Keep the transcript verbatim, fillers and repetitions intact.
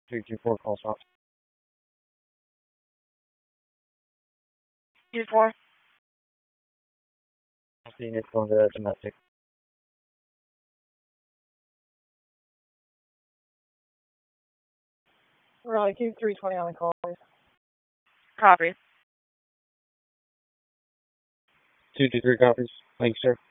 three two four call stop. two four. Seeing it's going to domestic. Raleigh, keep three twenty on the call, please. Copy. two two three copies. Thanks, sir.